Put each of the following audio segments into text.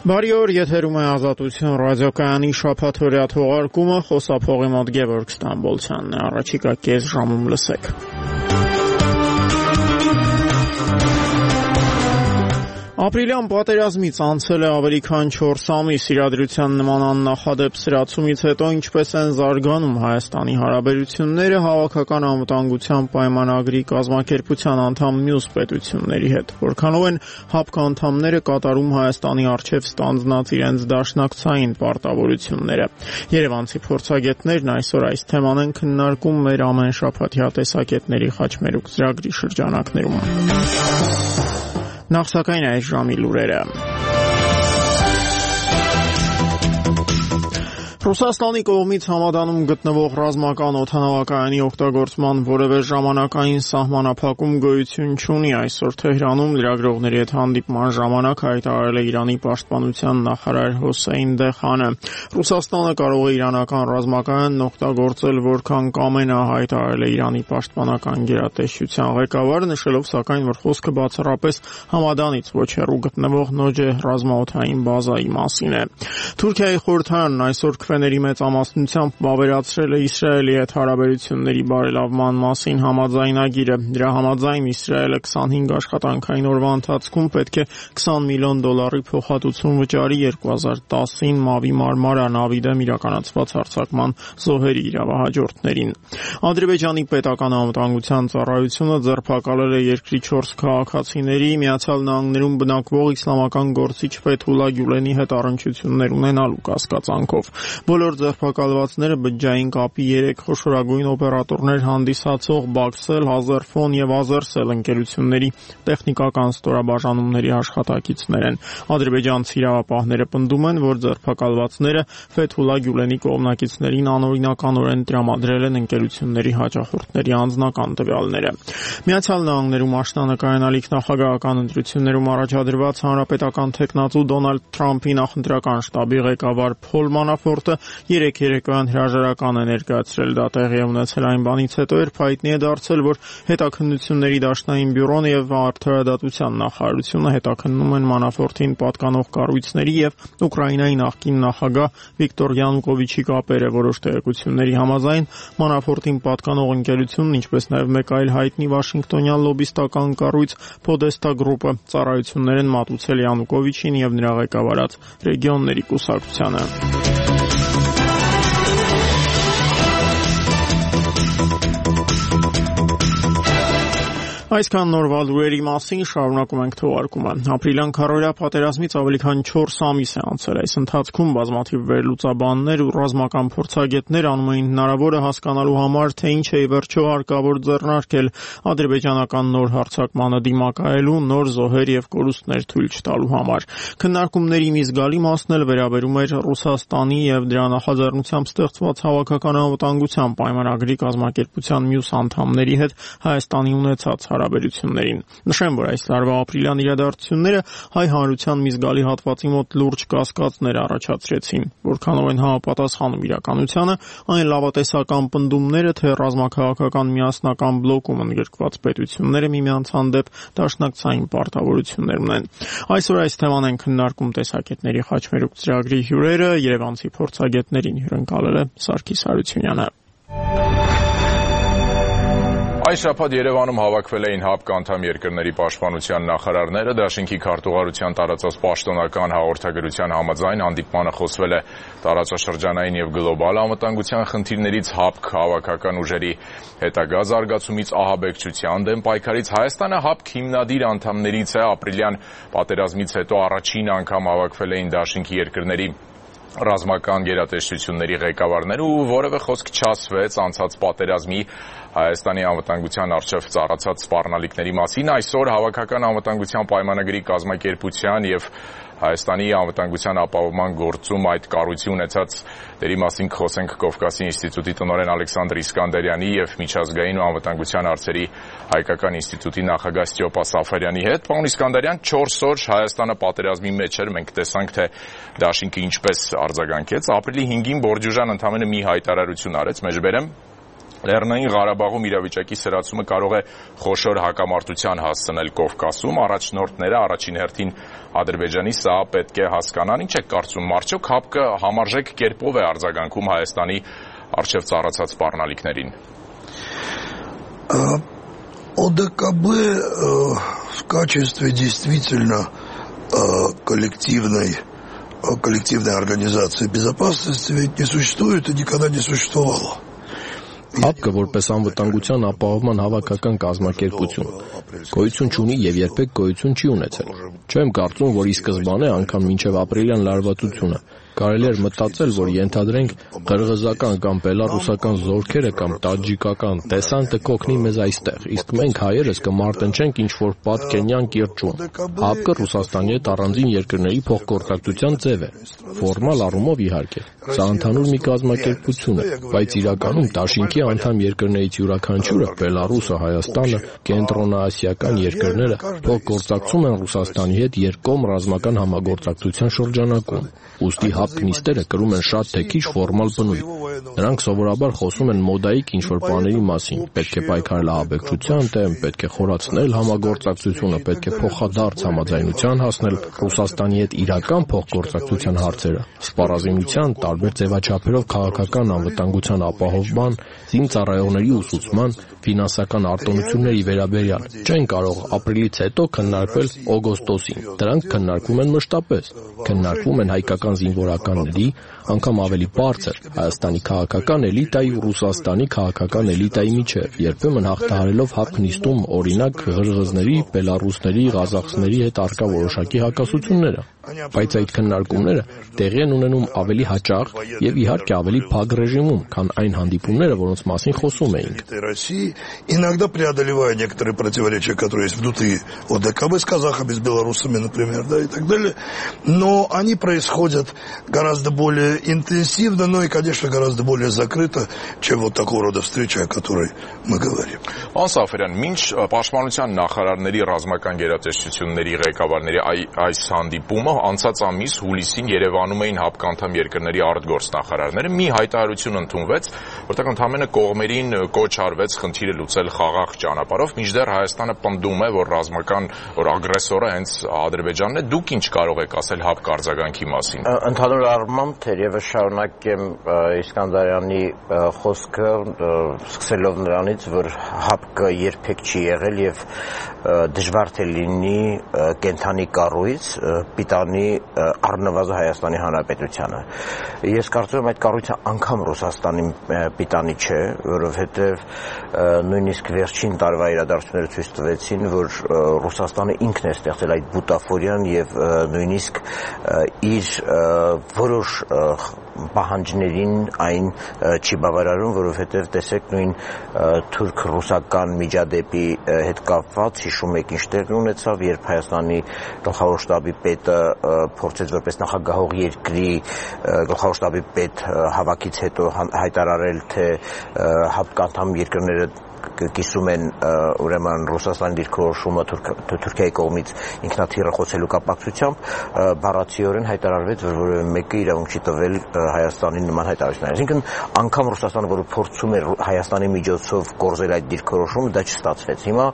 Բարի օր, եթերում է Ազատություն ռադիոկայանի շաբաթօրյա թողարկումը, խոսափողի մոտ Գևորգ Ստամբոլցյանն է, առաջիկա կես ժամում լսեք։ Ապրիլյան պատերազմից անցել է ավելի քան 4 ամիս, իրադրության նման աննախադեպ սրացումից հետո ինչպես են զարգանում Հայաստանի հարաբերությունները հավաքական անվտանգության պայմանագրի կազմակերպության անդամ մյուս պետությունների հետ, որքանով են ՀԱՊԿ անդամները կատարում Հայաստանի առջև ստանձնած իրենց դաշնակցային պարտավորությունները։ Երևանցի փորձագետներն այսօր այս թեման են քննարկում մեր ամեն շաբաթյա տեսակետների խաչմերուկ ծրագրի շրջանակներում։ Նախ սակայն այս ժամի լուրերը։ Ռուսաստանի կողմից համադանում գտնվող ռազմական օդանավակայանի օգտագործման որևէ ժամանակային սահմանափակում գոյություն չունի։ Այսօր Թեհրանում լրագրողների հետ հանդիպման ժամանակ հայտարարել է Իրանի պաշտպանության նախարար Հոսեյն Դեխանը։ Ռուսաստանը կարող է իրանական ռազմակայանն օգտագործել որքան կամենա, հայտարարել է Իրանի պաշտպանական գերատեսչության ղեկավարը, նշելով սակայն, որ խոսքը բացառապես համադանից ոչ հեռու գտնվող Նոջեհ ռազմաօդային բազայի մասին է։ Թուրքիայի խորհրդարանն այսօր քվեների մեծամասնությամբ ավերացրել է Իսրայելի հետ հարաբերությունների բարելավման մասին համաձայնագիրը։ Դրա համաձայն Իսրայելը 25 աշխատանքային օրվա ընթացքում պետք է $20 միլիոն փոխհատուցում վճարի 2010-ին Մավի Մարմարա նավի դեմ իրականացված հարձակման զոհերի իրավահաջորդներին։ Ադրբեջանի պետական անվտանգության ծառայությունը ձերբակալել է երկրի 4 քաղաքացիների Միացյալ Նահանգներում բնակվող իսլամական գործիչ Ֆեթուլա Գյուլենի հետ առնչություններ ունենալու կասկածանքով։ Բոլոր ձերբակալվածները բջջային կապի 3 խոշորագույն օպերատորներ հանդիսացող Բաքսել, Ազերֆոն եւ Ազերսել ընկերությունների տեխնիկական ստորաբաժանումների աշխատակիցներ են։ Ադրբեջանցի իրավապահները պնդում են, որ ձերբակալվածները Ֆեթուլա Գյուլենի կողմնակիցներին անօրինականորեն տրամադրել են ընկերությունների հաճախորդների անձնական տվյալները։ Միացյալ Նահանգներում աշնանկայանալիք նախագահական ընտրություններում առաջադրված հանրապետական տեխնացու Դոնալդ Թրամփի նախընտրական շտաբի ղեկավար Փոլ Մանաֆորտը երեկ երեկոյան հրաժարական է ներկայացրել։ Դա տեղի է ունեցել այն բանից հետո, երբ հայտնի է դարձել, որ հետաքննությունների դաշնային բյուրոն եւ արդարադատության նախարարությունը հետաքննում են Մանաֆորտին պատկանող կառույցների եւ Ուկրաինայի նախկին նախագահ Վիկտոր Յանուկովիչի կապերը։ Որոշ տեղեկությունների համաձայն Մանաֆորտին պատկանող ընկերությունն, ինչպես նաեւ մեկ այլ հայտնի վաշինգտոնյան լոբիստական կառույց Podesta Group-ը ծառայություններ են մատուցել Յանուկովիչին եւ նրա ղեկավարած ռեգիոնների կուսակցությանը։ Այսքան նորվա լուրերի մասին շարունակում ենք թողարկումը։ Ապրիլյան քարոզիա պատերազմից ավելի քան 4 ամիս է անցել։ Այս ընթացքում բազմաթիվ վերլուծաբաններ ու ռազմական փորձագետներ անում էին հնարավորը հասկանալու համար, թե ինչ է ի վերջո հարկավոր ձեռնարկել ադրբեջանական նոր հարձակմանը դիմակայելու, նոր զոհեր եւ կորուստներ թույլ չտալու համար։ Քննարկումների մի զգալի մասն էլ վերաբերում էր Ռուսաստանի եւ դրա նախաձեռնությամբ ստեղծված հավաքական անվտանգության պայմանագրի կազմակերպության մյուս անդամների հետ Հայաստանի ունեցած հարաբերություններին։ Նշեմ, որ այս տարվա ապրիլյան իրադարձությունները հայ հանրության մի զգալի հատվածի մոտ լուրջ կասկածներ առաջացրեցին, որքանով են համապատասխանում իրականությանը այն լավատեսական պնդումները, թե ռազմաքաղաքական միասնական բլոկում ընդգրկված պետությունները միմյանց հանդեպ դաշնակցային պարտավորություններ ունեն։ Այսօր այս թեման են քննարկում տեսակետների խաչմերուկ ծրագրի հյուրերը, երևանցի փորձագետներին հյուրընկալել է Սարգիս Հարությունյանը։ Այս շաբաթ Երևանում հավաքվել էին ՀԱՊԿ անդամ երկրների պաշտպանության նախարարները, դաշինքի քարտուղարության տարածած պաշտոնական հաղորդագրության համաձայն հանդիպմանը խոսվել է տարածաշրջանային եւ գլոբալ անվտանգության խնդիրներից, ՀԱՊԿ հավաքական ուժերի հետագա զարգացումից, ահաբեկչության դեմ պայքարից։ Հայաստանը ՀԱՊԿ հիմնադիր անդամներից է, ապրիլյան պատերազմից հետո առաջին անգամ հավաքվել էին դաշինքի երկրների ռազմական գերատեսչությունների ղեկավարները ու որևէ խոսք չասվեց անցած պատերազմի Հայաստանի անվտանգության առջև ծառացած սպառնալիքների մասին։ Այսօր հավաքական անվտանգության պայմանագրի կազմակերպության եւ Հայաստանի անվտանգության ապահովման գործում այդ կառույցի ունեցած դերի մասին կխոսենք Կովկասի ինստիտուտի տնօրեն Ալեքսանդր Իսկանդարյանի եւ Միջազգային անվտանգության հարցերի հայկական ինստիտուտի նախագահ Ստյոպա Սաֆարյանի հետ։ Պարոն Իսկանդարյան, 4 օր Հայաստանը պատերազմի մեջ էր, մենք տեսանք, թե դաշինքը ինչպես արձագանքեց։ Ապրիլի 5-ին Բորջուժան ընդամենը մի հայտարարություն արեց, մեջբերեմ Լեռնային Ղարաբաղում իրավիճակի սրացումը կարող է խոշոր հակամարտության հասցնել Կովկասում, առաջնորդները առաջին հերթին Ադրբեջանի սա պետք է հասկանան, ինչ եք կարծում, արդյոք ՀԱՊԿ-ը համարժեք կերպով է արձագանքում Հայաստանի առջև ծառացած սպառնալիքներին։ ОДКБ в качестве действительно коллективной организации безопасности ведь не существует и никогда не существовало. ՀԱՊԿ-ը որպես անվտանգության ապահովման հավաքական կազմակերպություն գոյություն չունի եւ երբեք գոյություն չի ունեցել։ Չեմ կարծում, որ ի սկզբանե անգամ մինչեւ ապրիլյան լարվածությունը կարելի էր մտածել, որ ենթադրենք ղրղզական կամ բելառուսական զորքերը կամ տաջիկական դեսանտը կօգնի մեզ այստեղ, իսկ մենք հայերս կմարտնչենք ինչ-որ պատկենյան կիրճում։ ՀԱՊԿ-ը Ռուսաստանի հետ առանձին երկրների փոխգործակցության ձև է, ֆորմալ առումով իհարկե։ Սա ընդհանուր մի կազմակերպություն է, բայց իրականում դաշինքի անդամ երկրներից յուրաքանչյուրը Բելառուսը, Հայաստանը, կենտրոնաասիական երկրները փոխգործակցում են Ռուսաստանի հետ երկկողմ ռազմական համագործակցության շրջանակում։ Ուստի ՀԱՊԿ նիստերը կրում են շատ թե քիչ ֆորմալ բնույթ։ Նրանք սովորաբար խոսում են մոդայիկ ինչ-որ բաների մասին։ Պետք է պայքարել ահաբեկչության դեմ, պետք է խորացնել համագործակցությունը, պետք է փոխադարձ համաձայնության հասնել Ռուսաստանի հետ իրական փոխգործակցության հարցերը, սպառազինության, տարբեր ձևաչափերով քաղաքական անվտանգության ապահովման, զինծառայողների ուսուցման, ֆինանսական արտոնությունների վերաբերյալ։ Չեն կարող ապրիլից հետո քննարկվել օգոստոսին։ Դրանք քննարկվում են մշտապես։ Քննարկվում են հայկական զինվորականների, անգամ ավելի բարձր Հայաստանի քաղաքական էլիտայի ու Ռուսաստանի քաղաքական էլիտայի միջև, երբեմն հաղթահարելով ՀԱՊԿ նիստում օրինակ ղրղզների, բելառուսների, ղազախների հետ առկա որոշակի հակասությունները։ Բայց այդ քննարկումները տեղի են ունենում ավելի հաճախ եւ իհարկե ավելի փակ ռեժիմում, քան այն հանդիպումները, որոնց մասին խոսում էինք։ Иногда преодолевая некоторые противоречия, которые есть внутри ОДКБ с казахами, с белорусами, например, да, и так далее, но они происходят гораздо более интенсивно, ну и, конечно, гораздо более закрыто, чем вот такого рода встреча, о которой мы говорим. Սաֆարյան, մինչ պաշտպանության նախարարների ռազմական գերատեսչությունների ղեկավարների այս հանդիպումը անցած ամիս հուլիսին Երևանում էին ՀԱՊԿ անդամ երկրների արտգործնախարարները, մի հայտարարություն ընդունվեց, որտեղ ընդհանրապես կողմերին կոչ արվեց խնդիրը լուծել խաղաղ ճանապարհով, մինչդեռ Հայաստանը պնդում է, որ որ ագրեսորը հենց Ադրբեջանն է։ Դուք ինչ կարող եք ասել ՀԱՊԿ արձագանքի մասին։ Ընդհանուր առմամբ թերևս շարունակեմ Իսկանդարյանի խոսքը, սկսելով նրանից, որ ՀԱՊԿ-ը երբեք չի եղել եւ դժվար թե լինի կենթանի կառույց պիտանի առնվազն Հայաստանի Հանրապետությանը։ Ես կարծում եմ այդ կառույցը անգամ Ռուսաստանի պիտանի չէ, որովհետեւ նույնիսկ վերջին տարվա իրադարձությունները ցույց տվեցին, որ Ռուսաստանը ինքն է ստեղծել այդ բուտաֆորիան եւ նույնիսկ իր որոշ պահանջներին այն չի բավարարում, որովհետև տեսեք նույն թուրք-ռուսական միջադեպի հետ կապված հիշում եք ինչ տեղի ունեցավ, երբ Հայաստանի գլխավոր շտաբի պետը փորձեց որպես նախագահող երկրի գլխավոր շտաբի պետ հավաքից հետո հայտարարել, թե ՀԱՊԿ անդամ երկրները կիսում են ուրեմն Ռուսաստանի դիրքորոշումը Թուրքիայի կողմից ինքնաթիռը խոցելու կապակցությամբ բառացիորեն հայտարարվեց, որ որևէ մեկը իրավունք չի տվել Հայաստանին նման հայտարարություններ։ Այսինքն անգամ Ռուսաստանը, որը փորձում էր Հայաստանի միջոցով կորզել այդ դիրքորոշումը, դա չստացվեց։ Հիմա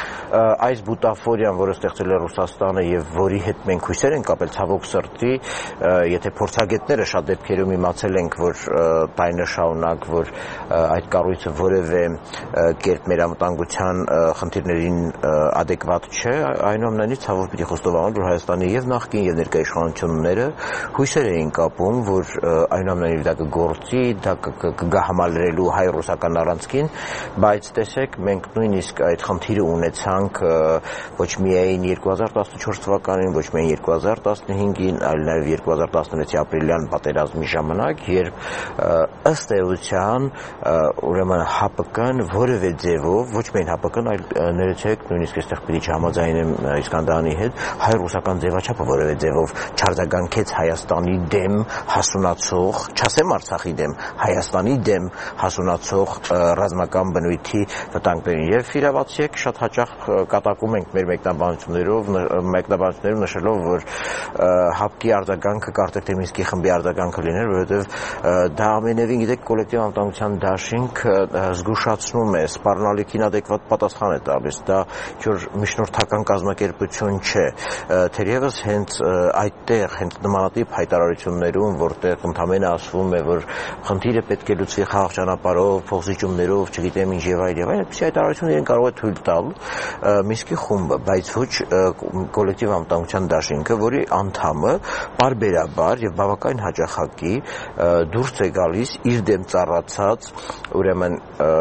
այս բուտաֆորիան, որը ստեղծել է Ռուսաստանը եւ որի հետ մենք հույսեր ենք կապել ցավոք սրտի, եթե փորձագետները շատ դեպքերում իմացել ենք, որ տայնը շարունակ, որ այդ կառույցը որևէ կերպ մեր անվտանգության խնդիրներին adekvat չէ, այնուամենայնիվ ցավոք պիտի խոստովանեմ, որ Հայաստանի եւ նախկին եւ ներկայ իշխանությունները հույսեր էին կապում, որ այնուամենայնիվ դա կգործի, դա կգա համալրելու հայ-ռուսական առանցքին, բայց տեսեք, մենք նույնիսկ այդ խնդիրը ունեցանք ոչ միայն 2014 թվականին, ոչ միայն 2015-ին, այլ նաեւ 2016-ի ապրիլյան պատերազմի ժամանակ, երբ ըստ էության ուրեմն ՀԱՊԿ-ն որևէ ձևով ոչ միայն ՀԱՊԿ-ն, այլ ներեցեք նույնիսկ այստեղ պիտի չհամաձայնեմ Իսկանդարյանի հետ, հայ-ռուսական ձևաչափը որևէ ձևով չարձագանքեց Հայաստանի դեմ հասունացող, չասեմ Արցախի դեմ, Հայաստանի դեմ հասունացող ռազմական բնույթի վտանգներին։ Եվ իրավացիեք շատ հաճախ կատակում ենք մեր մեկնաբանություններով նշելով, որ ՀԱՊԿ-ի արձագանքը կարծեք թե Մինսկի խմբի արձագանքը լիներ, որովհետև դա ամենևին գիտեք կոլեկտիվ անվտանգության դաշինք զգուշացնում է, սպառնալիքին adekvat պատասխան է տալիս, դա ինչ-որ միջնորդական կազմակերպություն չէ, թերևս հենց այդտեղ, հենց նմանատիպ հայտարարություններում, որտեղ ընդամենը ասվում է, որ խնդիրը պետք է լուծվի խաղաղ ճանապարհով, փոխզիջումներով, չգիտեմ ինչ եւ այլ, այդպիսի հայտարարություն իրեն կարող է թույլ տալ Մինսկի խումբը, բայց ոչ կոլեկտիվ անվտանգության դաշինքը, որի անդամը պարբերաբար եւ բավական հաճախակի դուրս է գալիս իր դեմ ծառացած ուրեմն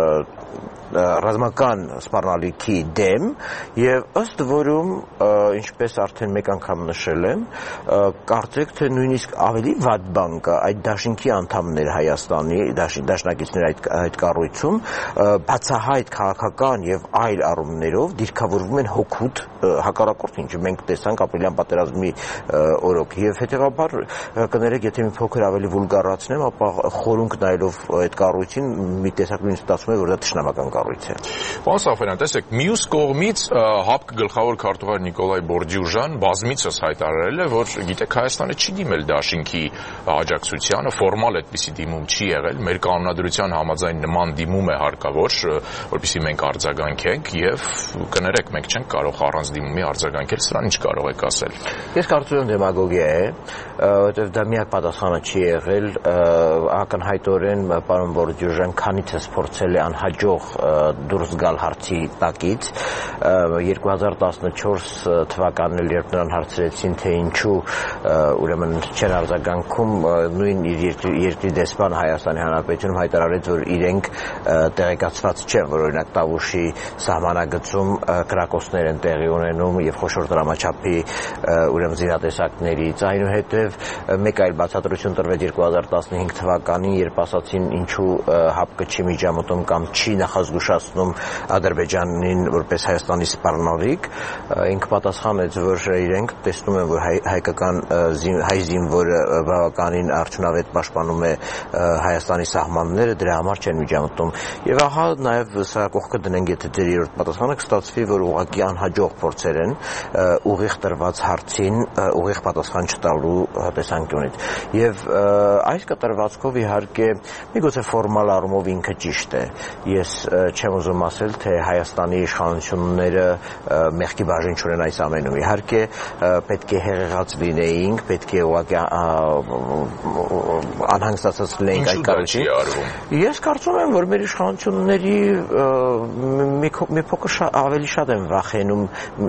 ռազմական սպառնալիքի դեմ եւ ըստ որում ինչպես արդեն մեկ անգամ նշել եմ կարծեք թե նույնիսկ ավելի վատ բան կա այդ դաշինքի անդամներ Հայաստանի դաշնակիցներ այդ կառույցում բացահայտ քաղաքական եւ այլ առումներով դիրքավորվում են հոգուտ հակառակորդ ինչը մենք տեսանք ապրիլյան պատերազմի օրոք եւ հետեւաբար կներեք եթե մի փոքր ավելի վուլգարացնեմ ապա խորունկ նայելով այդ կառույցին մի տեսակ նույնիսկ ստացվում է որ դա թշնամական Պարոն Սաֆարյան, տեսեք, մյուս կողմից ՀԱՊԿ գլխավոր քարտուղար Նիկոլայ Բորդյուժան բազմիցս հայտարարել է, որ գիտեք Հայաստանը չի դիմել դաշինքի աջակցությանը, ֆորմալ այդպիսի դիմում չի եղել, մեր կանոնադրության համաձայն նման դիմում է հարկավոր, որպեսզի մենք արձագանքենք եւ կներեք, մենք չենք կարող առանց դիմումի արձագանքել, սրան ինչ կարող եք ասել։ Ես կարծում եմ դեմագոգիա է, որովհետեւ դա միակ պատասխանը չի եղել, ակնհայտորեն պարոն Բորդյուժան քանիցս փորձել է անհաջող դուրս գալ հարցի տակից 2014 թվականին երբ նրան հարցրեցին թե ինչու ուրեմն չեն արձագանքում նույն իր երկրի դեսպան Հայաստանի Հանրապետությունում հայտարարեց որ իրենք տեղեկացված չեն որ օրինակ Տավուշի սահմանագծում կրակոցներ են տեղի ունենում եւ խոշոր դրամաչափի ուրեմն զինատեսակներից այնուհետեւ մեկ այլ բացատրություն տրվեց 2015 թվականին երբ ասացին ինչու ՀԱՊԿ չի միջամտում կամ չի զգուշացնում Ադրբեջանին որպես Հայաստանի սպառնալիք ինքը պատասխանեց որ իրենք տեսնում են որ հայկական հայ զինվորը բավականին արդյունավետ պաշտպանում է Հայաստանի սահմանները դրա համար չեն միջամտում եւ ահա նաեւ սա կողքը դնենք եթե ձեր երրորդ պատասխանը կստացվի որ ուղղակի անհաջող փորձեր են ուղիղ տրված հարցին ուղիղ պատասխան չտալու տեսանկյունից եւ այս կտրվածքով իհարկե միգուցե ֆորմալ առումով ինքը ճիշտ է ես չեմ ուզում ասել, թե Հայաստանի իշխանությունները մեղքի բաժին չունեն այս ամենում։ Իհարկե պետք է հեղեղած լինեինք, պետք է ուղղակի անհանգստացած լինեինք այդ կառույցին։ Ես կարծում եմ, որ մեր իշխանությունների մի փոքր ավելի շատ են վախենում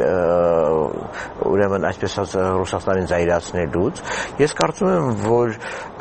ուրեմն այսպես ասած Ռուսաստանին զայրացնելուց։ Ես կարծում եմ, որ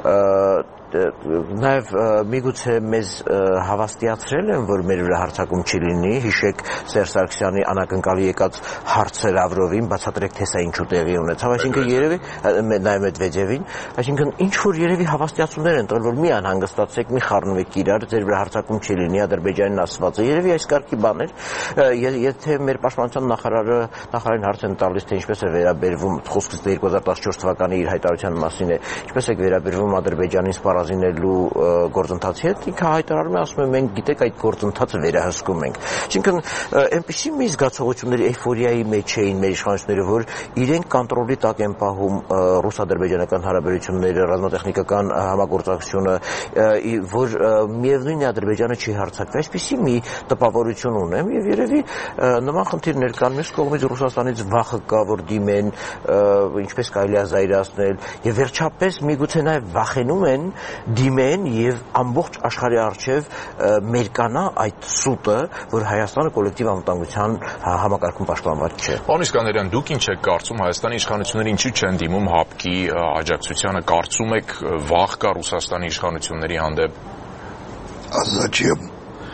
նաև միգուցե մեզ հավաստիացրել են, որ մեր վրա հարձակում չի լինի, հիշեք Սերժ Սարգսյանի անակնկալի եկած հարցը Լավրովին, բացատրեք թե սա ինչու տեղի ունեցավ, այսինքն երևի նաև Մեդվեդևին, այսինքն ինչ որ երևի հավաստիացումներ են տվել, որ մի անհանգստացեք, մի խառնվեք իրար, ձեր վրա հարձակում չի լինի, Ադրբեջանին ասվածը, երևի այս կարգի բաներ, եթե մեր պաշտպանության նախարարին հարց են տալիս, թե ինչպես է վերաբերվում, խոսքս 2014 թվականի իր հայտարարության մասին է, ինչպես է վերաբերվում Ադրբեջանին սպառազինելու գործընթացի հետ, ինքը հայտարարում է, ասում է, մենք գիտեք այդ գործընթացը վերահսկում ենք։ Այսինքն, այնպիսի մի զգացողությունների էյֆորիայի մեջ էին մեր իշխանությունները, որ իրենք կոնտրոլի տակ են պահում ռուս-ադրբեջանական հարաբերությունները, ռազմատեխնիկական համագործակցությունը, որ միևնույնն է Ադրբեջանը չի հարձակվի։ Այսպիսի մի տպավորություն ունեմ եւ երևի նման խնդիրներ կան մյուս կողմից Ռուսաստանից վախը կա, որ դիմեն, ինչպես կարելի է զայրացնել եւ վերջապես միգուցե նաեւ վախենում են դիմեն եւ ամբողջ աշխարհի առջեւ մերկանա այդ սուտը, որ Հայաստանը կոլեկտիվ անվտանգության համակարգում պաշտպանված չէ։ Պարոն Իսկանդարյան, դուք ինչ եք կարծում Հայաստանի իշխանությունները ինչու չեն դիմում ՀԱՊԿ-ի աջակցությանը, կարծում եք վախ կա Ռուսաստանի իշխանությունների հանդեպ։ А зачем?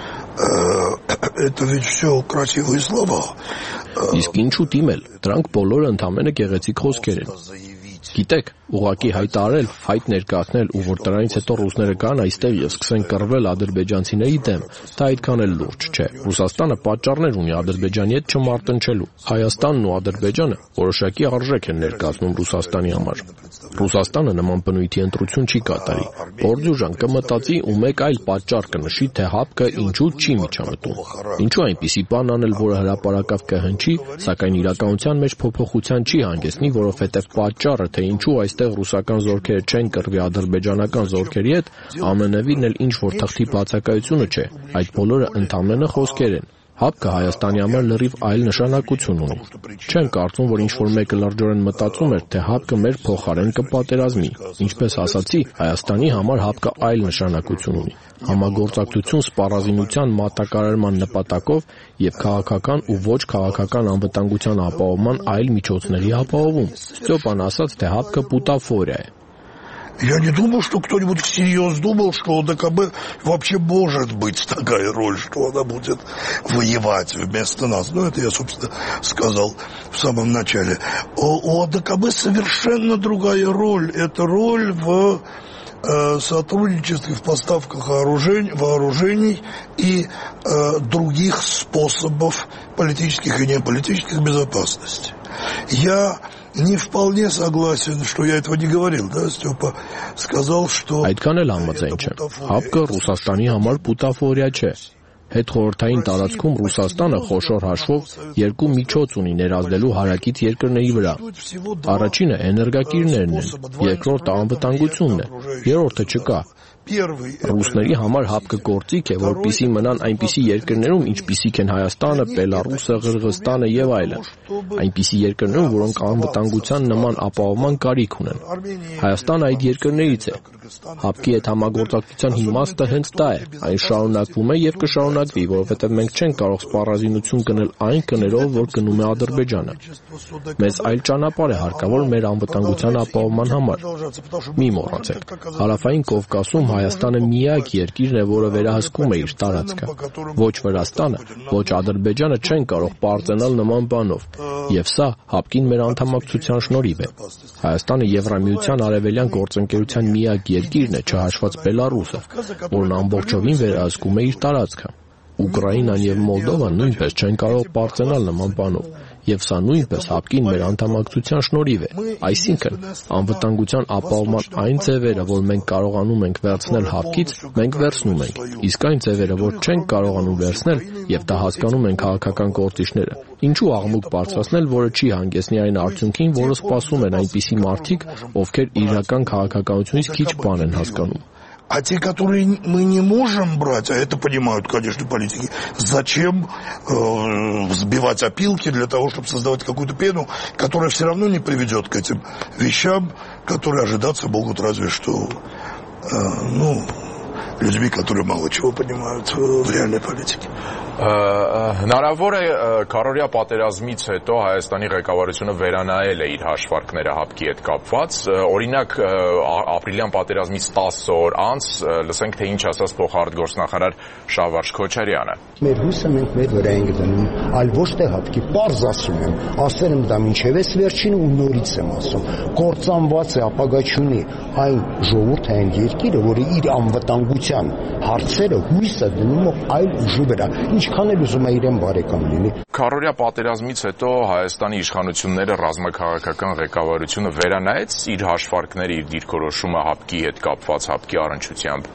Это ведь все красивые слова. Իսկ ինչու դիմել։ Դրանք բոլորը ընդամենը գեղեցիկ խոսքեր են։ Գիտեք, ուղղակի հայտարարել, հայտ ներկայացնել ու որ դրանից հետո ռուսները գան այստեղ եւ սկսեն կռվել ադրբեջանցիների դեմ, դա այդքան էլ լուրջ չէ։ Ռուսաստանը պատճառներ ունի Ադրբեջանի հետ չմարտնչելու։ Հայաստանն ու Ադրբեջանը որոշակի արժեք են ներկայացնում Ռուսաստանի համար։ Ռուսաստանը նման բնույթի ընտրություն չի կատարի։ Բորդյուժան կմտածի ու մեկ այլ պատճառ կնշի, թե ՀԱՊԿ-ը ինչու չի միջամտում։ Ինչու այնպիսի բան անել, որը հրապարակավ կհնչի, սակայն իրականության մեջ փոփոխության չի հանգեցնի, որովհետև պատճառը, թե ինչու այստեղ ռուսական զորքերը չեն կռվի ադրբեջանական զորքերի հետ, ամենևին էլ ինչ որ թղթի բացակայությունը չէ։ Այդ բոլորը ընդամենը խոսքեր են։ ՀԱՊԿ-ը Հայաստանի համար լրիվ այլ նշանակություն ունի։ Չեմ կարծում, որ ինչ-որ մեկը լրջորեն մտածում էր, թե ՀԱՊԿ-ը մեր փոխարեն կպատերազմի։ Ինչպես ասացի, Հայաստանի համար ՀԱՊԿ-ը այլ նշանակություն ունի։ Համագործակցություն սպառազինության մատակարարման նպատակով եւ քաղաքական ու ոչ քաղաքական անվտանգության ապահովման այլ միջոցների ապահովում։ Ստյոպան ասաց, թե ՀԱՊԿ-ը բուտաֆորիա է։ Я не думал, что кто-нибудь всерьез думал, что у ОДКБ вообще может быть такая роль, что она будет воевать вместо нас. Ну, это я, собственно, сказал в самом начале. У ОДКБ совершенно другая роль. Это роль в сотрудничестве в поставках вооружений и других способов политических и неполитических безопасности. Я не вполне согласен, что я этого не говорил, да, Степа сказал, что... Այդքան էլ համաձայն չեմ։ ՀԱՊԿ-ը Ռուսաստանի համար բուտաֆորիա չէ։ Հետխորհրդային տարածքում Ռուսաստանը խոշոր հաշվով երկու միջոց ունի ներազդելու հարակից երկրների վրա։ Առաջինը էներգակիրներն են, երկրորդը անվտանգությունն է, երրորդը չկա։ Ռուսների համար ՀԱՊԿ-ը գործիք է, որպեսզի մնան այնպիսի երկրներում, ինչպիսիք են Հայաստանը, Բելառուսը, Ղրղըզստանը եւ այլն։ Այնպիսի երկրներում, որոնք անվտանգության նման ապահովման կարիք ունեն։ Հայաստանը այդ երկրներից է։ ՀԱՊԿ-ի հետ համագործակցության իմաստը հենց դա է։ Այն շարունակվում է եւ կշարունակվի, որովհետեւ մենք չենք կարող սպառազինություն գնել այն կներով, որ գնում է Ադրբեջանը։ Մեզ այլ ճանապարհ է հարկավոր մեր անվտանգության ապահովման համար։ Մի մոռացեք, Հարավային Կովկասում Հայաստանը միակ երկիրն է, որը վերահսկում է իր տարածքը։ Ոչ Վրաստանը, ոչ Ադրբեջանը չեն կարող պարծենալ նման բանով, եւ սա ՀԱՊԿ-ին մեր անդամակցության շնորհիվ է։ Հայաստանը Եվրամիության արևելյան գործընկերության միակ երկիրն է, չհաշված Բելառուսը, որն ամբողջովին վերահսկում է իր տարածքը։ Ուկրաինան եւ Մոլդովան նույնպես չեն կարող պարծենալ նման բանով, եւ սա նույնպես ՀԱՊԿ-ին մեր անդամակցության շնորհիվ է։ Այսինքն, անվտանգության ապահովման այն ձևերը, որ մենք կարողանում ենք վերցնել ՀԱՊԿ-ից, մենք վերցնում ենք, իսկ այն ձևերը, որ չենք կարողանում վերցնել, եւ դա հասկանում են քաղաքական գործիչները, ինչու աղմուկ բարձրացնել, որը չի հանգեցնի այն արդյունքին, որը սպասում են այնպիսի մարդիկ, ովքեր իրական քաղաքականությունից քիչ բան են հասկանում։ А те, которые мы не можем брать, а это понимают, конечно, политики, зачем взбивать опилки для того, чтобы создавать какую-то пену, которая все равно не приведет к этим вещам, которые ожидаться могут разве что, людьми, которые мало чего понимают в реальной политике. Հնարավոր է քարորիա պատերազմից հետո Հայաստանի ղեկավարությունը վերանայել է իր հաշվարկները ՀԱՊԿ-ի հետ կապված, օրինակ ապրիլյան պատերազմից 10 օր անց լսենք թե ինչ ասաց փոխարտգործնախարար Շավարժ Քոչարյանը։ Մեր հույսը մենք մեր վրա ենք դնում, այլ ոչ թե ՀԱՊԿ-ի, պարզ ասում եմ, ասել եմ դա մինչև այս վերջին ու նորից եմ ասում, կործանված է ապագա չունի այն ժողովուրդը, այն երկիրը, որը իր անվտանգության հարցերը հույսը դնում է այլ ուժի վրա, ինչքան էլ ուզում է իրեն բարեկամ լինի։ Քարորիա պատերազմից հետո Հայաստանի իշխանությունները ռազմաքաղաքական ղեկավարությունը վերանայեց իր հաշվարկները, իր դիրքորոշումը ՀԱՊԿ-ի հետ կապված ՀԱՊԿ-ի առնչությամբ։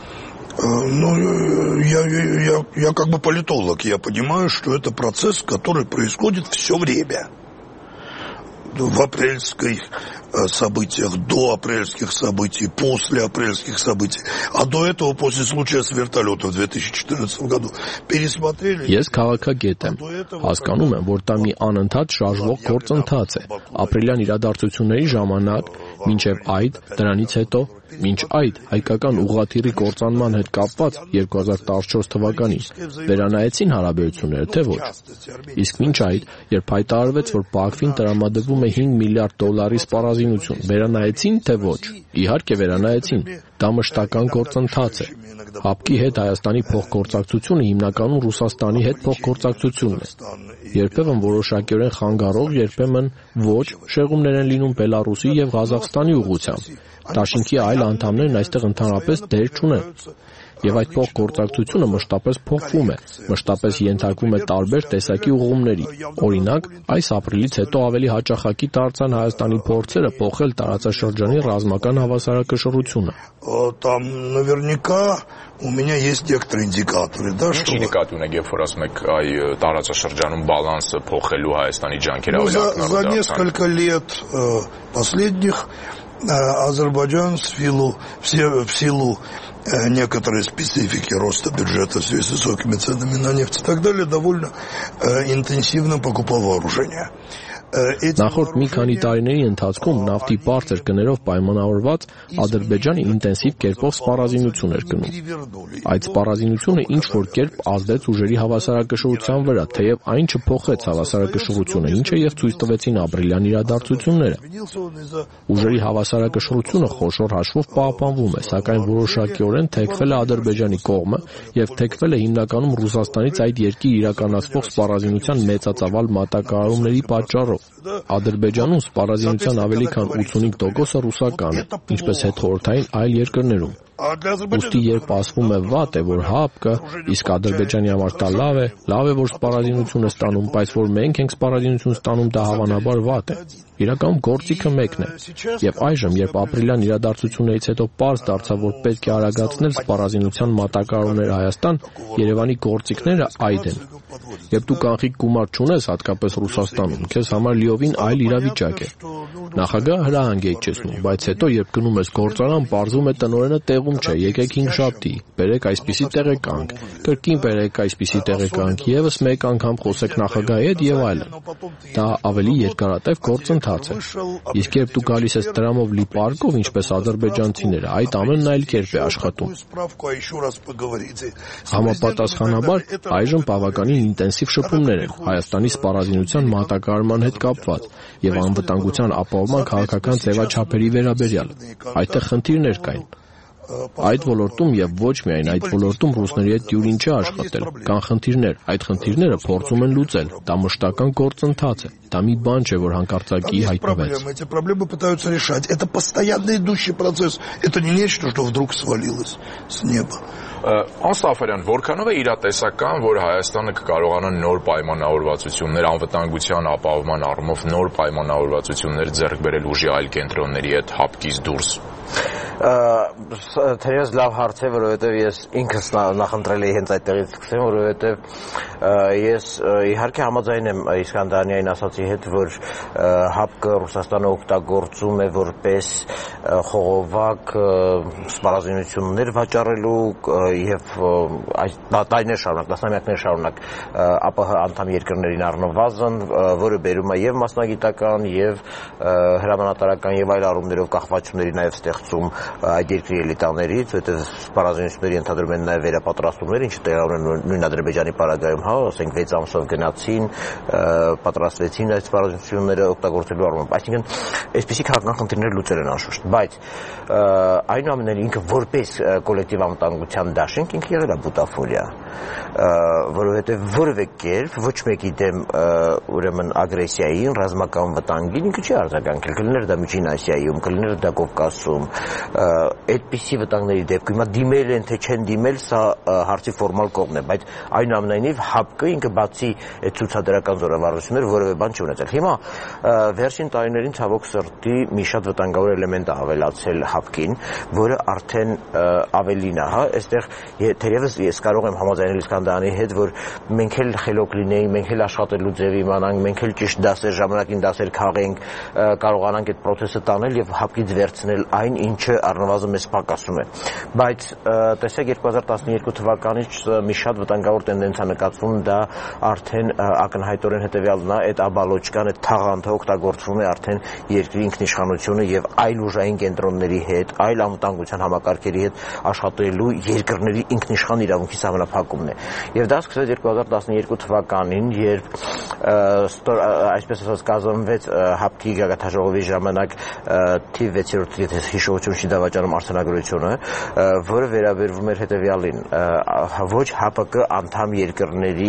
Я как бы политолог, я понимаю, что это процесс, который происходит все время. В апрельских событиях, до апрельских событий, после апрельских событий, а до этого, после случая с вертолетом в 2014 году, пересмотрели... Ես քաղաքագետ եմ, հասկանում եմ, որ դա մի անընդհատ շարժվող գործընթաց է, ապրիլյան իրադարձությունների ժամանակ, մինչև այդ, դրանից հետո, Մինչ այդ հայկական ուղղաթիռի կործանման հետ կապված 2014 թվականին վերանայեցին հարաբերությունները, թե ոչ։ Իսկ մինչ այդ, երբ հայտարարվեց, որ Բաքվին տրամադրվում է $5 միլիարդ սպառազինություն, վերանայեցին, թե ոչ։ Իհարկե վերանայեցին։ Դա մշտական գործընթաց է։ ՀԱՊԿ-ի հետ Հայաստանի փոխգործակցությունը հիմնականում Ռուսաստանի հետ փոխգործակցությունն է։ Երբեմն որոշակիորեն խանգարող, երբեմն ոչ, շեղումներ են լինում Բելառուսի եւ Ղազախստանի ուղղությամբ։ Դաշինքի այլ անդամներն այստեղ ընդհանրապես դեր չունեն։ Եվ այդ փոխգործակցությունը մշտապես փոխվում է, մշտապես ենթարկվում է տարբեր տեսակի ուղղումների։ Օրինակ, այս ապրիլից հետո ավելի հաճախակի դարձան Հայաստանի փորձերը փոխել տարածաշրջանի ռազմական հավասարակշռությունը։ Там наверняка у меня есть некоторые индикаторы, да, что... Ինչ ինդիկատոր ունեք, երբ որ ասում եք այ տարածաշրջանում բալանսը փոխելու Հայաստանի ջանքերը ավելի ակնառու За несколько лет последних Азербайджан в силу некоторой специфики роста бюджета в связи с высокими ценами на нефть и так далее довольно интенсивно покупал вооружение. Նախորդ մի քանի տարիների ընթացքում նավթի բարձր գներով պայմանավորված Ադրբեջանը ինտենսիվ կերպով սպառազինություն էր գնում։ Այդ սպառազինությունը ինչ-որ կերպ ազդեց ուժերի հավասարակշռության վրա, թեև այն չփոխեց հավասարակշռությունը, ինչը եւ ցույց տվեցին ապրիլյան իրադարձությունները։ Ուժերի հավասարակշռությունը խոշոր հաշվով պահպանվում է, սակայն որոշակիորեն թեքվել է Ադրբեջանի կողմը եւ թեքվել է հիմնականում Ռուսաստանից այդ երկիր իրականացվող սպառազինության մեծածավալ մատակարարումների պատճառով։ Ադրբեջանում սպառազինության ավելի քան 85%-ը ռուսական է, ինչպես հետխորհրդային այլ երկրներում։ Ուստի երբ ասվում է վատ է, որ ՀԱՊԿ-ը, իսկ Ադրբեջանի համար դա լավ է, որ սպառազինություն է ստանում, բայց որ մենք ենք սպառազինություն ստանում, դա հավանաբար վատ է։ Իրականում գործիքը մեկն է։ Եվ այժմ, երբ ապրիլյան իրադարձություններից հետո պարզ դարձավ, որ պետք է արագացնել սպառազինության մատակարարումները Հայաստան, Երևանի գործիքները այդ են։ Երբ դու կանխիկ գումար չունես, հատկապես Ռուսաստանում, քեզ համար լիովին այլ իրավիճակ է։ Նախագահը հրահանգ է իջեցնում, բայց հետո երբ գնում ես գործարան, պարզվում է տնօրենը տեղում չէ, եկեք հինգշաբթի, բերեք այսպիսի տեղեկանք, կրկին բերեք այսպիսի տեղեկանք, եւս մեկ անգամ խոսեք նախագահի հետ եւ այլն։ Դա ավելի երկարատև գործընթաց է։ Իսկ երբ դու գալիս ես դրամով լի պարկով, ինչպես ադրբեջանցիները, այդ ամենն այլ կերպ է աշխատում։ Համապատասխանաբար այժմ բավականին ինտենսիվ շփումներ են Հայաստանի սպառազինության մատակարարման հետ կապված եւ անվտանգության ապահովման քաղաքական ձևաչափերի վերաբերյալ։ Այդտեղ խնդիրներ կային։ Այդ ոլորտում եւ ոչ միայն այդ ոլորտում ռուսների հետ դյուրին չէ աշխատել, կան խնդիրներ, այդ խնդիրները փորձում են լուծել, դա մշտական գործընթաց է, դա մի բան չէ, որ հանկարծակի հայտնվեց։ Эти проблемы пытаются решать. Это постоянно идущий процесс. Это не нечто, что вдруг свалилось с неба. Անստաֆարյան, որքանով է իրատեսական, որ Հայաստանը կկարողանա նոր պայմանավորվածություններ անվտանգության ապահովման առումով նոր պայմանավորվածություններ ձեռք բերել ուժի այլ կենտրոնների հետ ՀԱՊԿ-ից դուրս։ Թերևս լավ հարց է, որովհետև ես ինքս նախընտրել էի հենց այդտեղից սկսեմ, որովհետև ես իհարկե համաձայն եմ Իսկանդարյանի այն ասացի հետ, որ ՀԱՊԿ-ը Ռուսաստանը օգտագործում է որպես խողովակ սպառազինություններ վաճառելու եւ տարիներ շարունակ, տասնամյակներ շարունակ ԱՊՀ անդամ երկրներին առնվազն, որը բերում է եւ մասնագիտական եւ հրամանատարական եւ այլ առումներով կախվածությունների նաեւ ստեղծում այդ երկրի էլիտաներից, որտեղ սպառազինությունների ընդհանրում են նաեւ վերապատրաստումներ, ինչը տեղի ունեն նույն Ադրբեջանի պարագայում, ասենք 6 ամսով գնացին, պատրաստվեցին այդ սպառազինությունները օգտագործելու առումով։ Այսինքն, այսպիսի քաղաքական խնդիրներ լուծել են անշուշտ, բայց այնուամենայնիվ ինքը որպես կոլեկտիվ անվտանգության դաշինք ինքը եղել է բուտաֆորիա, որովհետև որևէ կերպ ոչ մեկի դեմ ուրեմն ագրեսիային, ռազմական վտանգին ինքը չի արձագանքել, կլիներ դա Միջին Ասիայում, կլիներ դա Կովկասում, այդպիսի վտանգների դեպքում հիմա դիմել են թե չեն դիմել, սա հարցի ֆորմալ կողմն է, բայց այնուամենայնիվ ՀԱՊԿ-ը ինքը բացի այդ ցուցադրական զորավարժությունները որևէ բան չի ունեցել։ Հիմա վերջին տարիներին ցավոք սրտի մի շատ վտանգավոր էլեմենտ է ավելացել ՀԱՊԿ-ին, որը արդեն ավելին է, այստեղ թերևս ես կարող եմ համաձայնել Իսկանդարյանի հետ, որ մենք էլ խելոք լինեինք, մենք էլ աշխատելու ձև իմանանք, մենք էլ ճիշտ դասեր ժամանակին դասեր քաղենք, կարողանանք այդ process-ը տանել եւ ՀԱՊԿ-ից վերցնել այն, ինչը առնվազն մեզ պակասում է։ Բայց տեսեք 2012 թվականից մի շատ վտանգավոր տենդենսա նկատվում, դա արդեն ակնհայտորեն հետևյալն է, այդ աբալոճկան, այդ թաղանթը օգտագործվում է արդեն երկրի ինքնիշխանությունը եւ այլ ուժային կենտրոնների հետ, այլ անվտանգության համակարգերի հետ աշխատելու երկրների ինքնիշխան իրավունքի սահմանափակումն է։ Եվ դա սկսվեց 2012 թվականին, երբ այսպես ասած կազմվեց ՀԱՊԿ-ի գագաթնաժողովի ժամանակ թիվ 6-րդ հիշողություն չի դավաճանում արձանագրությունը, որը վերաբերվում էր հետևյալին. ոչ ՀԱՊԿ անդամ երկրների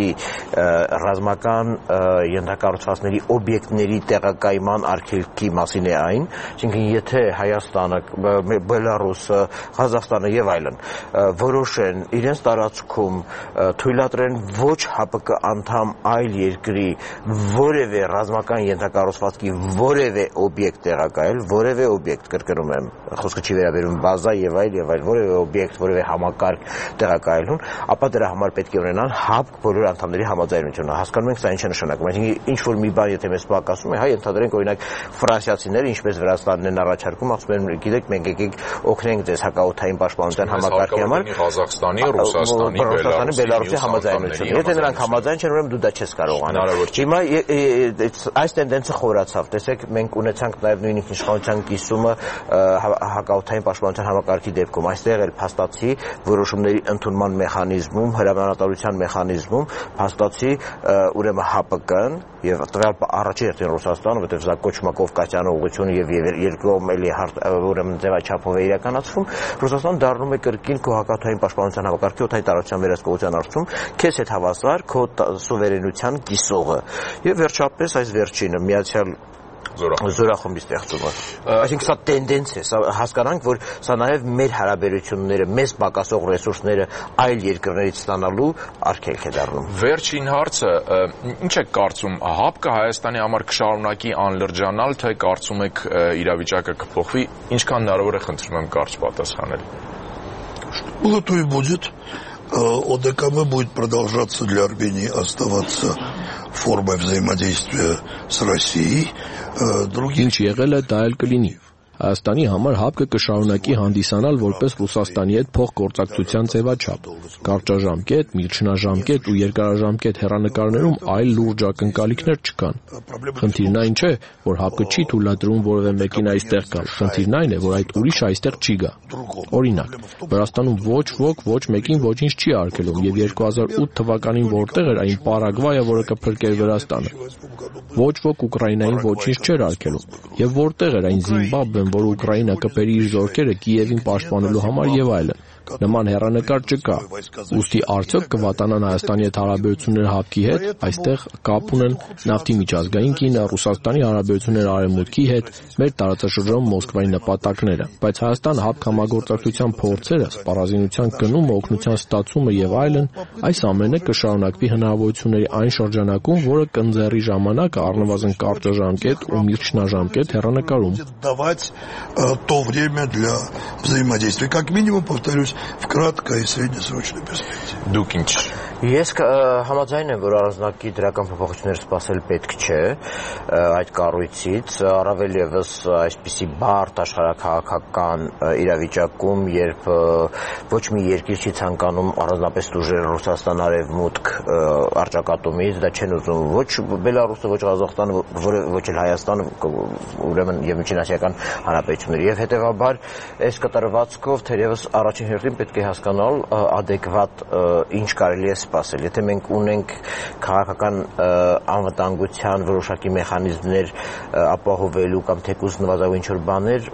ռազմական ենթակառուցվածքների օբյեկտների տեղակայման արգելքի մասին է այն, այսինքն եթե Հայաստանը, Բելարուսը, Ղազախստանը եւ այլն որոշեն իրենց տարածքում թույլատրեն ոչ ՀԱՊԿ անդամ այլ երկրի որևէ ռազմական ենթակառուցվածքի որևէ օբյեկտ տեղակայել, որևէ օբյեկտ, կրկնում եմ, խոսքը չի վերաբերում բազա եւ այլ, որևէ օբյեկտ, որևէ համակարգ տեղակայելուն, ապա դրա համար պետք է ունենան ՀԱՊԿ բոլոր անդամների համաձայնությունը։ Հասկանում ենք, սա ինչ է նշանակում։ Այսինքն ինչ որ մի բան եթե մեզ պակասում է, հայ ընդհանրենք օրինակ ֆրանսիացիները, ինչպես Վրաստանն են առաջարկում, ասում են, գիտեք, մենք եկեք օգնենք ձեզ հակաօդային պաշտպանության համակարգի համար, Ղազախստանի, Ռուսաստանի, Բելարուսի համաձայնությունը։ Եթե նրանք համաձայն չեն, ուրեմն դու դա չես կարող անել։ Հիմա այս տենդենսը խորացավ։ Տեսեք, մենք ունեցանք նաև նույն ինքնիշխանության կիսումը հակաօդային պաշտպանության համակարգի դեպքում։ Այստեղ էլ փաստացի որոշումների ընդունման մեխանիզմում, հրամանատարության մեխանիզմում փաստացի ուրեմն ՀԱՊԿ-ն եւ տվյալ առաջին հերթին Ռուսաստանը, որտեղ սա Կոչմակով-Կասյանը ուղղությունը եւ երկրում էլի ուրեմն ձևաչափով է իրականացվում, Ռուսաստանը դառնում է կրկին քո հակաօդային պաշտպանության համակարգի օդային տարածության վերահսկողության արդյունքում քեզ հետ հավասար քո սուվերենության կիսողը։ Եվ վերջապես այս վերջինը միացյալ զորախմբի ստեղծումը։ Այսինքն սա տենդենս է, սա հասկանանք, որ սա նաև մեր հարաբերությունները, մեզ պակասող ռեսուրսները այլ երկրներից ստանալու արգելք է դառնում։ Վերջին հարցը, ինչ եք կարծում, ՀԱՊԿ-ը Հայաստանի համար կշարունակի անլրջանալ, թե կարծում եք իրավիճակը կփոխվի, ինչքան հնարավոր է, խնդրում եմ կարճ պատասխանել։ Было то и будет. ОДКБ будет продолжаться для Армении оставаться формой взаимодействия с Россией. Ինչ եղել է, դա էլ կլինի։ Հայաստանի համար ՀԱՊԿ-ը կշարունակի հանդիսանալ որպես Ռուսաստանի հետ փոխգործակցության ձևաչափ։ Կարճաժամկետ, միջնաժամկետ ու երկարաժամկետ հեռանկարներում այլ լուրջ ակնկալիքներ չկան։ Խնդիրն այն չէ, որ ՀԱՊԿ-ը չի թույլատրում որևէ մեկին այստեղ գալ։ Խնդիրն այն է, որ այդ ուրիշը այստեղ չի գա։ Օրինակ, Վրաստանում ոչ ոք ոչ մեկին ոչինչ չի արգելում եւ 2008 թվականին որտեղ էր այն Պարագվայը, որը կփրկեր Վրաստանը։ Ոչ ոք Ուկրաինային ոչինչ չէր արգելում։ Եվ որտեղ էր այն Զիմբաբվեն, որ Ուկրաինա կպերի իր զորքերը Կիևին պաշտպանելու համար եւ այլն։ Նման հեռանկար չկա։ Ուստի արդյոք կվատանան Հայաստանի հետ հարաբերությունները ՀԱՊԿ-ի հետ, այստեղ կապ ունեն նավթի միջազգային գինը, Ռուսաստանի հարաբերությունները Արևմուտքի հետ, մեր տարածաշրջանում Մոսկվայի նպատակները։ Բայց Հայաստան-ՀԱՊԿ համագործակցության փորձերը, սպառազինության գնումը, օգնության ստացումը եւ այլն, այս ամենը կշարունակվի հնարավորությունների այն շրջանակում, որը կընձեռի ժամանակը առնվազն կարճաժամկետ ու միջնաժամկետ հեռանկարում։ То время для взаимодействия, как минимум, повторюсь, в краткой и среднесрочной перспективе. Դուք ինչ։ Ես համաձայն եմ, որ առանձնակի դրական փոփոխություններ սպասել պետք չէ այդ կառույցից, առավել եւս այսպիսի բարդ աշխարհաքաղաքական իրավիճակում, երբ ոչ մի երկիր չի ցանկանում առանձնապես դժուժել Ռուսաստան արևմուտք արճակատումից, դա չեն ուզում ոչ Բելարուսը, ոչ Ղազախստանը, ոչ էլ Հայաստանը, ուրեմն եւ Միջինասիական հանրապետությունները, եւ հետեւաբար այս կտրվածքով թերևս առաջին հերթին պետք է հասկանալ adekvat ինչ կարելի է սպասել։ Եթե մենք ունենք քաղաքական անվտանգության որոշակի մեխանիզմներ ապահովելու կամ թեկուզ նվազագույն ինչ-որ բաներ,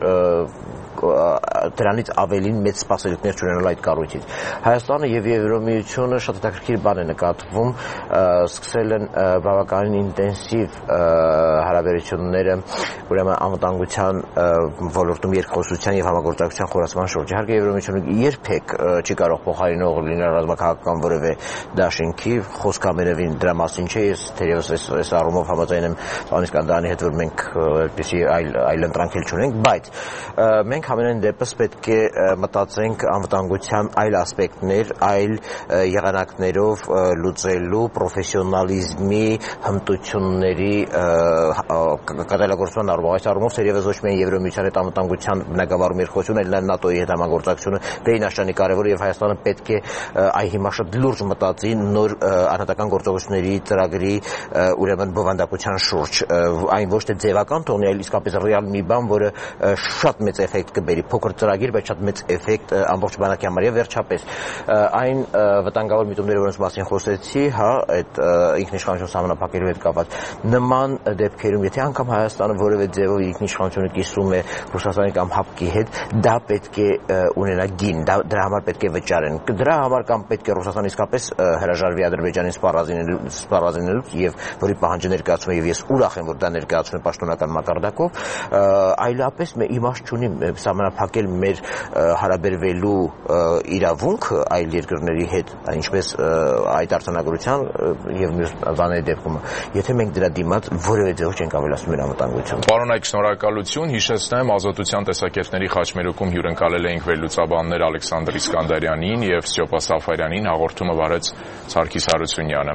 դրանից ավելին մեծ սպասելիքներ չունենալ այդ կառույցից։ Հայաստանը եւ Եվրոմիությունը շատ հետաքրքիր բան է նկատվում, սկսել են բավականին ինտենսիվ հարաբերությունները, ուրեմն անվտանգության ոլորտում երկխոսության եւ համագործակցության խորացման շուրջ։ Իհարկե Եվրոմիությունը երբեք չի կարող փոխարինող լինել ռազմաքաղաքական որևէ դաշինքի, խոսքը ամենևին դրա մասին չէ, ես թերևս այս առումով համաձայն եմ պարոն Իսկանդարյանի հետ, որ մենք այդպիսի այլ ընտրանք չունենք, բայց մենք Համենայն դեպս պետք է մտածենք անվտանգության այլ ասպեկտներ, այլ եղանակներով լուծելու պրոֆեսիոնալիզմի հմտությունների կատարելագործման առումով։ Այս առումով թերևս ոչ միայն Եվրամիության հետ անվտանգության բնագավառում երկխոսություն, այլ նաև ՆԱՏՕ-ի հետ համագործակցությունը վերինաշանի կարևոր եւ Հայաստանը պետք է այ հիմա շատ լուրջ մտածի նոր անհատական գործողությունների ծրագրի ուրեմն բովանդակության շուրջ, այն ոչ թե ձևական տոնի, այլ իսկապես ռեալ մի բան, որը շատ մեծ էֆեկտ կբերի, փոքր ծրագիր, բայց շատ մեծ էֆեկտ ամբողջ բանակի համար եւ վերջապես այն վտանգավոր միտումները, որոնց մասին խոսեցի, հա, այդ ինքնիշխանություն սահմանափակելու հետ կապված նման դեպքերում, եթե անգամ Հայաստանը որևէ ձևով ինքնիշխանությունը կիսում է Ռուսաստանի կամ ՀԱՊԿ-ի հետ, դա պետք է ունենա գին, դրա համար պետք է վճարեն։ Դրա համար կամ պետք է Ռուսաստանը իսկապես հրաժարվի Ադրբեջանին սպառազինելուց եւ որի պահանջը ներկայացում է եւ ես ուրախ եմ, որ դա ներկայացում է պաշտոնական մակարդակով, այլապես իմաստ չունի սահմանափակել մեր հարաբերվելու իրավունք այլ երկրների հետ, ինչպես այդ արձանագրության եւ մյուս բաների դեպքում, եթե մենք դրա դիմաց որևէ ձեւով չենք ավելացնում մեր անվտանգությունը։ Պարոն Այկ, շնորհակալություն, հիշեցնեմ, Ազատության տեսակետների խաչմերուկում հյուրընկալել էինք վերլուծաբաններ Ալեքսանդր Իսկանդարյանին եւ Ստյոպա Սաֆարյանին, հաղորդումը վարեց Սարգիս Հարությունյանը։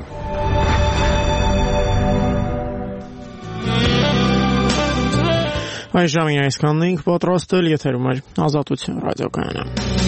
Այս ժամին այսքանն էինք պատրաստել, եթերում էր Ազատություն ռադիոկայանը։